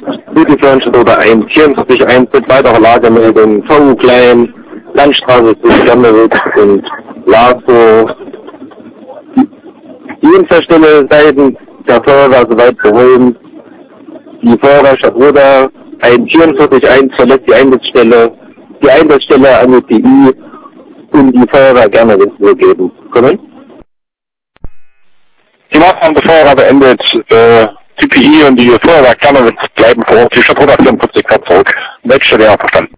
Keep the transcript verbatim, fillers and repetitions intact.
Südfront oder ein vierundvierzig eins mit weiterer Lagemeldung, V U Klein, Landstraße zwischen Germewitz und Laso. Die Unfallstelle seitens der Feuerwehr soweit behoben. Die Feuerwehrstadt Roda, ein vierundvierzig eins verlässt die Einsatzstelle, die Einsatzstelle an die P I und die Feuerwehr gerne geben. Kommen? Die Maßnahmen der Feuerwehr beendet, äh, die P I und die Feuerwehr gerne bleiben vor Ort. Die Stadt Roda vierundvierzig Grad zurück. Wegstelle ja verstanden.